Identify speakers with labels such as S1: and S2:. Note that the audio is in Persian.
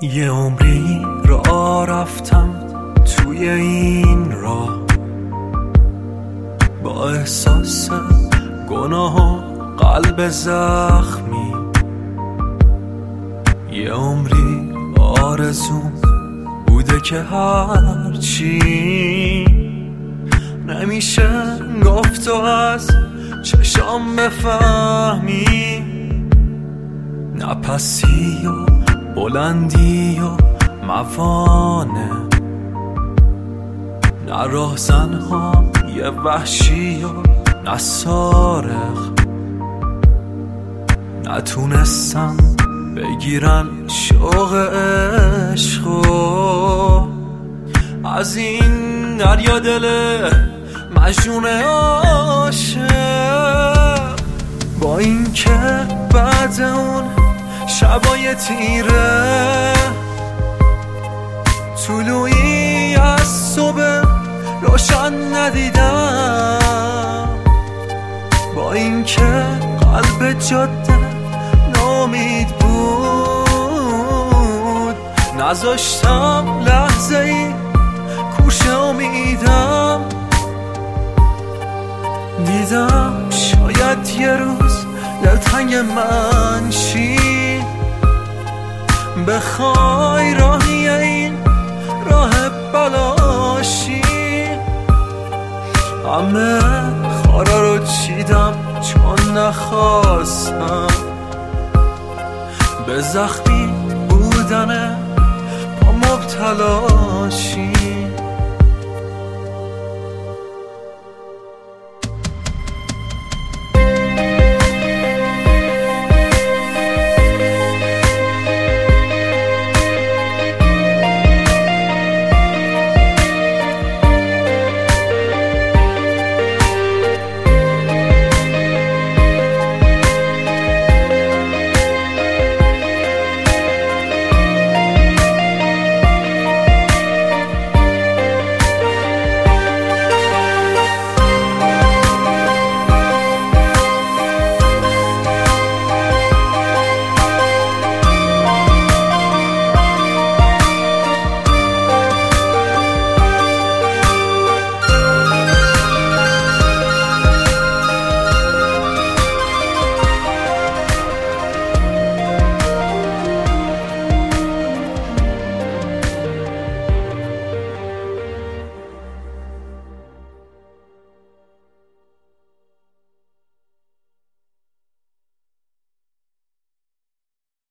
S1: یه عمری راه رفتم توی این راه، با احساس گناه و قلب زخمی. یه عمری آرزوم بوده که هرچی نمیشه گفت و از چشام بفهمی، نه پسی و بلندی و موانه، نه راهزن‌ها یه وحشی و نه سارق، نتونستم بگیرن شوق عشقو از این دریا دل مجنون عاشق. با این که بعد اون شبای تیره طلوعی از صبح روشن ندیدم، با این که قلب جاده ناامید بود، نذاشتم لحظه ای کوش امیدم. دیدم شاید یه روز دلتنگ من شی، بخوای راهی این راه بلاشی. همه خارا رو چیدم چون نخواستم به زخمی بودن با مبتلاشی.